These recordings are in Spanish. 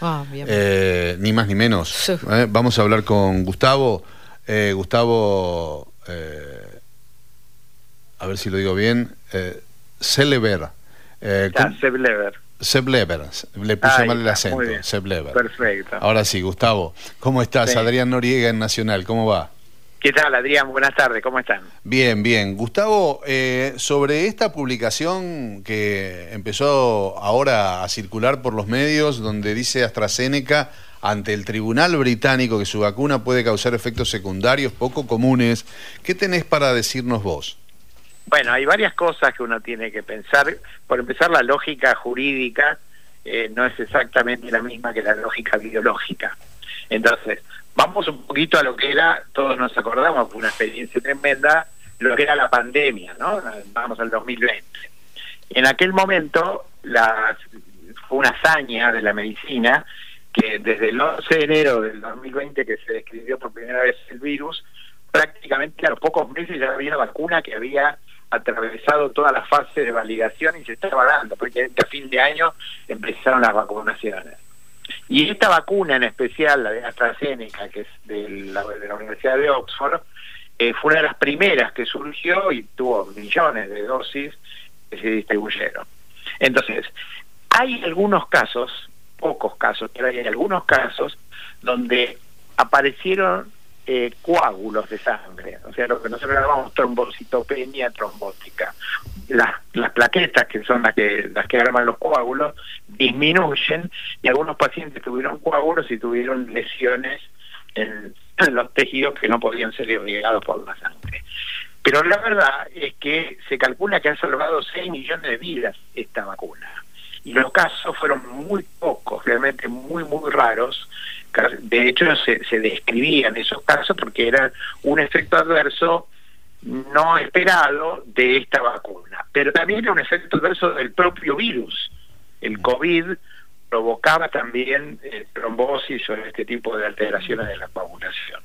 Ah, bien. Ni más ni menos. Sí. Vamos a hablar con Gustavo. Gustavo, a ver si lo digo bien, Celeber. Seblever. Seblever, le puse mal el acento. Muy bien. Seblever. Perfecto. Ahora sí, Gustavo, ¿cómo estás? Sí. Adrián Noriega en Nacional, ¿cómo va? ¿Qué tal, Adrián? Buenas tardes, ¿cómo están? Bien, bien. Gustavo, sobre esta publicación que empezó ahora a circular por los medios, donde dice AstraZeneca ante el tribunal británico que su vacuna puede causar efectos secundarios poco comunes, ¿qué tenés para decirnos vos? Bueno, hay varias cosas que uno tiene que pensar. Por empezar, la lógica jurídica no es exactamente la misma que la lógica biológica. Entonces, vamos un poquito a lo que era, todos nos acordamos, fue una experiencia tremenda, lo que era la pandemia, ¿no? Vamos al 2020. En aquel momento, fue una hazaña de la medicina que desde el 11 de enero del 2020, que se describió por primera vez el virus, prácticamente a los pocos meses ya había una vacuna que había atravesado toda la fase de validación y se estaba dando, porque a fin de año empezaron las vacunaciones. Y esta vacuna en especial, la de AstraZeneca, que es de la Universidad de Oxford, fue una de las primeras que surgió y tuvo millones de dosis que se distribuyeron. Entonces, hay algunos casos, pocos casos, pero hay algunos casos donde aparecieron coágulos de sangre, o sea, lo que nosotros llamamos trombocitopenia trombótica. Las plaquetas, que son las que arman los coágulos, disminuyen, y algunos pacientes tuvieron coágulos y tuvieron lesiones en los tejidos que no podían ser irrigados por la sangre. Pero la verdad es que se calcula que ha salvado 6 millones de vidas esta vacuna. Y los casos fueron muy pocos, realmente muy, muy raros. De hecho, se describían esos casos porque era un efecto adverso no esperado de esta vacuna. Pero también era un efecto adverso del propio virus. El COVID provocaba también trombosis o este tipo de alteraciones de la coagulación.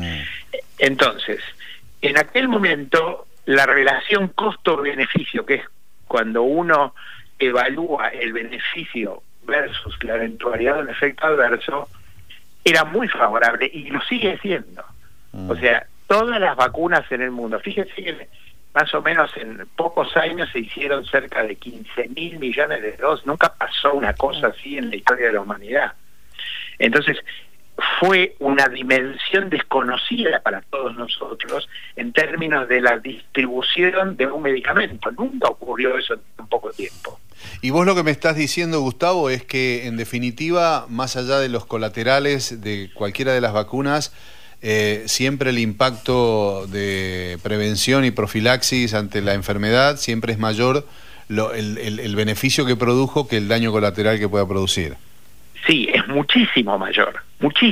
Entonces, en aquel momento, la relación costo-beneficio, que es cuando uno evalúa el beneficio versus la eventualidad de un efecto adverso, era muy favorable y lo sigue siendo. O sea, todas las vacunas en el mundo, fíjense que más o menos en pocos años se hicieron cerca de 15.000 millones de dosis, nunca pasó una cosa así en la historia de la humanidad. Entonces, fue una dimensión desconocida para todos nosotros en términos de la distribución de un medicamento. Nunca ocurrió eso en tan poco tiempo. Y vos lo que me estás diciendo, Gustavo, es que en definitiva, más allá de los colaterales de cualquiera de las vacunas, siempre el impacto de prevención y profilaxis ante la enfermedad siempre es mayor el beneficio que produjo que el daño colateral que pueda producir. Sí, es muchísimo mayor,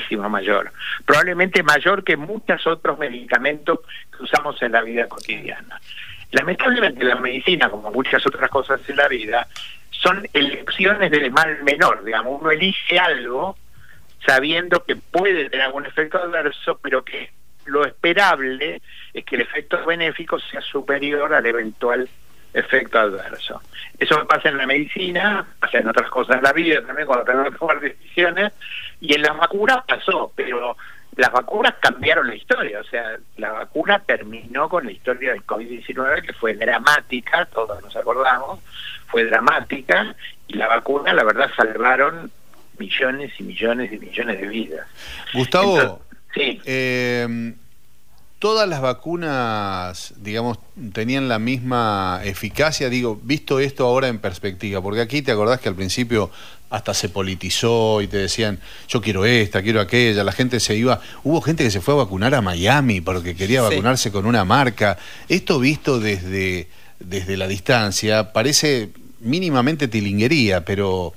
probablemente mayor que muchos otros medicamentos que usamos en la vida cotidiana. Lamentablemente la medicina, como muchas otras cosas en la vida, son elecciones del mal menor, digamos, uno elige algo sabiendo que puede tener algún efecto adverso, pero que lo esperable es que el efecto benéfico sea superior al eventual efecto adverso. Eso pasa en la medicina, pasa en otras cosas en la vida también cuando tenemos que tomar decisiones, y en las vacunas pasó, pero las vacunas cambiaron la historia. O sea, la vacuna terminó con la historia del COVID-19, que fue dramática, todos nos acordamos, fue dramática, y la vacuna, la verdad, salvaron millones y millones y millones de vidas. Gustavo, entonces, sí. ¿Todas las vacunas, digamos, tenían la misma eficacia? Digo, visto esto ahora en perspectiva, porque aquí te acordás que al principio hasta se politizó y te decían, yo quiero esta, quiero aquella, la gente se iba, hubo gente que se fue a vacunar a Miami porque quería vacunarse con una marca. Esto visto desde la distancia parece mínimamente tilinguería, pero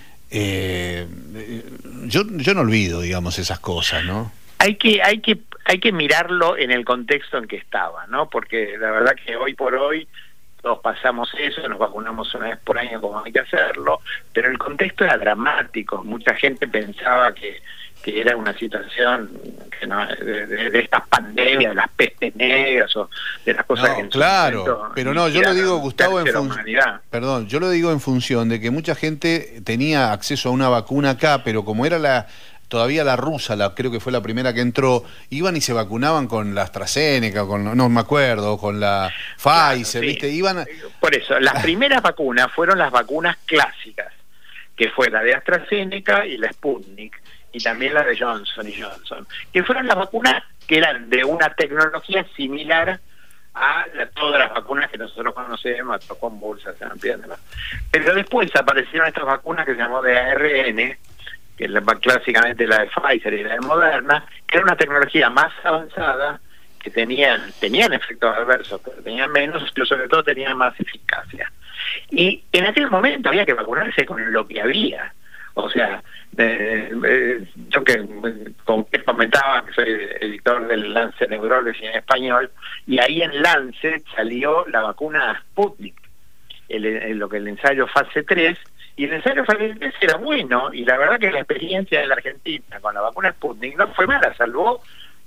yo no olvido, digamos, esas cosas, ¿no? Hay que mirarlo en el contexto en que estaba, ¿no? Porque la verdad que hoy por hoy todos pasamos eso, nos vacunamos una vez por año como hay que hacerlo, pero el contexto era dramático, mucha gente pensaba que era una situación que no, de estas pandemias, de las pestes negras o de las cosas no, que en claro, pero no, yo lo digo, Gustavo, perdón, yo lo digo en función de que mucha gente tenía acceso a una vacuna acá, pero como era todavía la rusa, creo que fue la primera que entró, iban y se vacunaban con la AstraZeneca, no me acuerdo, con la Pfizer, sí. ¿viste? Iban Por eso, las primeras vacunas fueron las vacunas clásicas, que fue la de AstraZeneca y la Sputnik, y también la de Johnson y Johnson, que fueron las vacunas que eran de una tecnología similar a todas las vacunas que nosotros conocemos, con bolsas, pero después aparecieron estas vacunas que se llamó de ARN, que es clásicamente la de Pfizer y la de Moderna, que era una tecnología más avanzada, que tenían efectos adversos, pero tenían menos, pero sobre todo tenían más eficacia. Y en aquel momento había que vacunarse con lo que había. O sea, yo que comentaba que soy editor del Lancet Neurology en español, y ahí en Lancet salió la vacuna Sputnik, el ensayo fase 3, y el ensayo fase 3 era bueno, y la verdad que la experiencia de la Argentina con la vacuna Sputnik no fue mala, salvó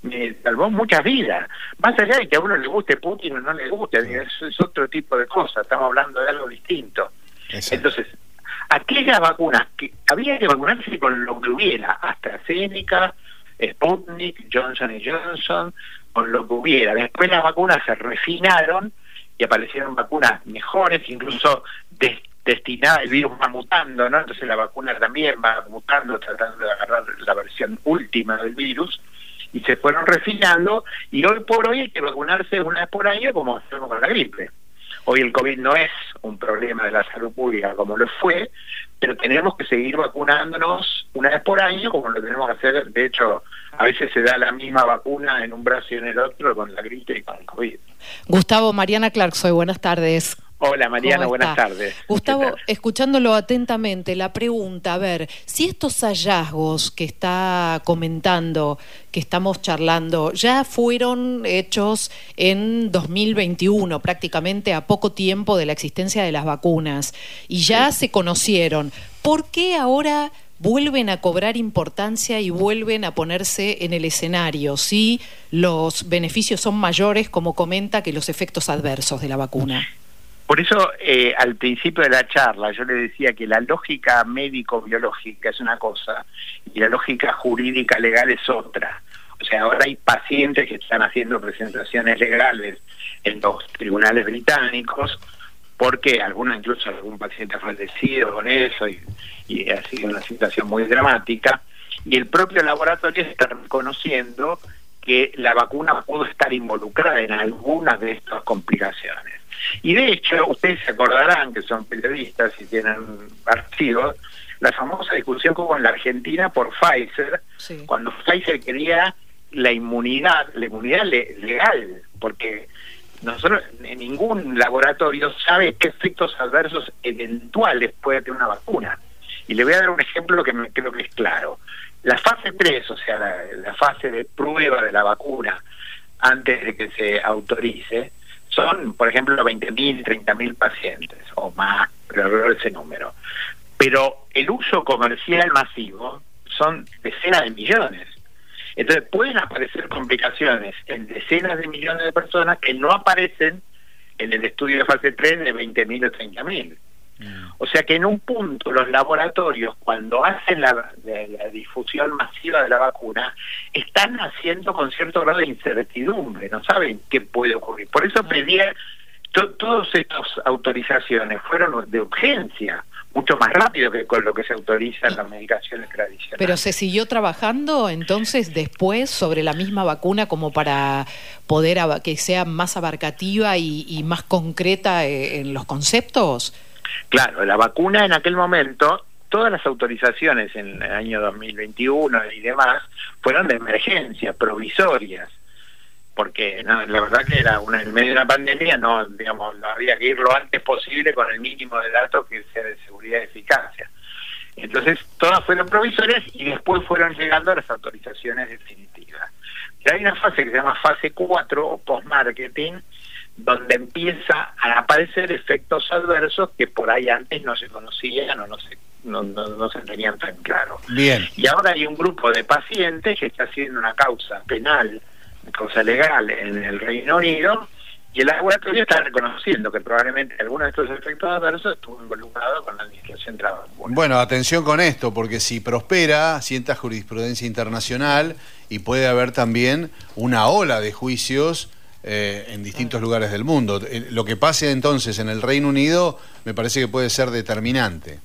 muchas vidas, más allá de que a uno le guste Putin o no le guste, es otro tipo de cosa, estamos hablando de algo distinto. Exacto. Entonces, aquellas vacunas que había que vacunarse con lo que hubiera, AstraZeneca, Sputnik, Johnson y Johnson, con lo que hubiera. Después las vacunas se refinaron y aparecieron vacunas mejores, incluso destinadas, el virus va mutando, ¿no? Entonces la vacuna también va mutando, tratando de agarrar la versión última del virus, y se fueron refinando, y hoy por hoy hay que vacunarse una vez por año como hacemos con la gripe. Hoy el COVID no es un problema de la salud pública como lo fue, pero tenemos que seguir vacunándonos una vez por año como lo tenemos que hacer. De hecho, a veces se da la misma vacuna en un brazo y en el otro con la gripe y con el COVID. Gustavo, Mariana Clark, soy, buenas tardes. Hola Mariana, buenas tardes. Gustavo, escuchándolo atentamente, la pregunta, a ver, si estos hallazgos que está comentando, que estamos charlando, ya fueron hechos en 2021, prácticamente a poco tiempo de la existencia de las vacunas, y ya se conocieron, ¿por qué ahora vuelven a cobrar importancia y vuelven a ponerse en el escenario si los beneficios son mayores, como comenta, que los efectos adversos de la vacuna? Por eso, al principio de la charla, yo le decía que la lógica médico-biológica es una cosa y la lógica jurídica legal es otra. O sea, ahora hay pacientes que están haciendo presentaciones legales en los tribunales británicos, porque incluso algún paciente ha fallecido con eso y ha sido una situación muy dramática, y el propio laboratorio está reconociendo que la vacuna pudo estar involucrada en algunas de estas complicaciones. Y de hecho, ustedes se acordarán, que son periodistas y tienen archivos, la famosa discusión que hubo en la Argentina por Pfizer, sí, cuando Pfizer quería la inmunidad legal, porque nosotros en ningún laboratorio sabe qué efectos adversos eventuales puede tener una vacuna. Y le voy a dar un ejemplo que creo que es claro. La fase 3, o sea, la fase de prueba de la vacuna antes de que se autorice, son, por ejemplo, 20.000, 30.000 pacientes o más, pero ese número. Pero el uso comercial masivo son decenas de millones. Entonces pueden aparecer complicaciones en decenas de millones de personas que no aparecen en el estudio de fase 3 de 20.000 o 30.000. O sea que en un punto los laboratorios, cuando hacen la difusión masiva de la vacuna, están haciendo con cierto grado de incertidumbre, no saben qué puede ocurrir. Por eso pedía, todas estas autorizaciones fueron de urgencia, mucho más rápido que con lo que se autorizan las medicaciones tradicionales. Pero ¿se siguió trabajando entonces después sobre la misma vacuna como para poder que sea más abarcativa y más concreta en los conceptos? Claro, la vacuna en aquel momento, todas las autorizaciones en el año 2021 y demás fueron de emergencia, provisorias, porque no, la verdad que era en medio de una pandemia, no había que ir lo antes posible con el mínimo de datos que sea de seguridad y eficacia. Entonces todas fueron provisorias y después fueron llegando a las autorizaciones definitivas. Y hay una fase que se llama fase 4 o post-marketing, donde empieza a aparecer efectos adversos que por ahí antes no se conocían o no se tenían tan claro. Bien. Y ahora hay un grupo de pacientes que está haciendo una causa penal, causa legal en el Reino Unido, y el laboratorio está reconociendo que probablemente alguno de estos efectos adversos estuvo involucrado con la administración de la vacuna. Bueno, atención con esto, porque si prospera, sienta jurisprudencia internacional y puede haber también una ola de juicios en distintos lugares del mundo. Lo que pase entonces en el Reino Unido me parece que puede ser determinante.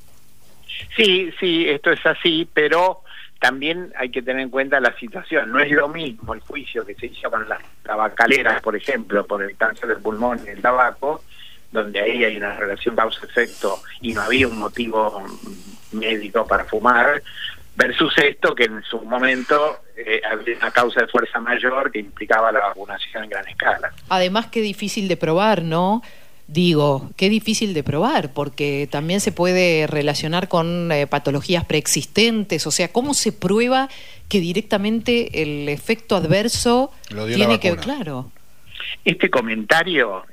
Sí, esto es así, pero también hay que tener en cuenta la situación. No es lo mismo el juicio que se hizo con las tabacaleras, por ejemplo, por el cáncer del pulmón y el tabaco, donde ahí hay una relación causa-efecto y no había un motivo médico para fumar, versus esto que en su momento había una causa de fuerza mayor que implicaba la vacunación en gran escala. Además, qué difícil de probar, ¿no? Digo, qué difícil de probar, porque también se puede relacionar con patologías preexistentes. O sea, ¿cómo se prueba que directamente el efecto adverso tiene que... Claro. Este comentario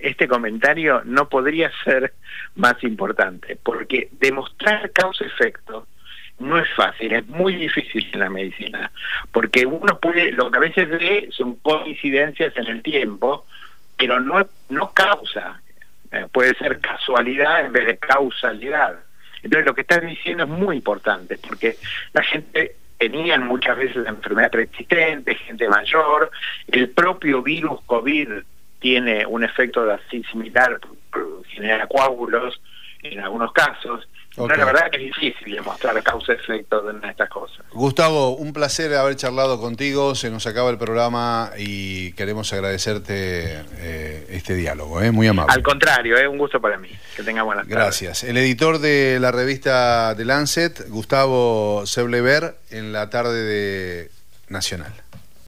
no podría ser más importante, porque demostrar causa-efecto no es fácil, es muy difícil en la medicina, porque uno puede, lo que a veces ve son coincidencias en el tiempo, pero no causa. Puede ser casualidad en vez de causalidad. Entonces lo que estás diciendo es muy importante, porque la gente tenían muchas veces enfermedad preexistente, gente mayor, el propio virus COVID tiene un efecto de así similar, genera coágulos en algunos casos. Okay. Pero la verdad que es difícil demostrar causa-efecto de estas cosas. Gustavo, un placer haber charlado contigo, se nos acaba el programa y queremos agradecerte este diálogo, muy amable. Al contrario, un gusto para mí, que tenga buenas tardes. Gracias. El editor de la revista The Lancet, Gustavo Seblever, en la tarde de Nacional.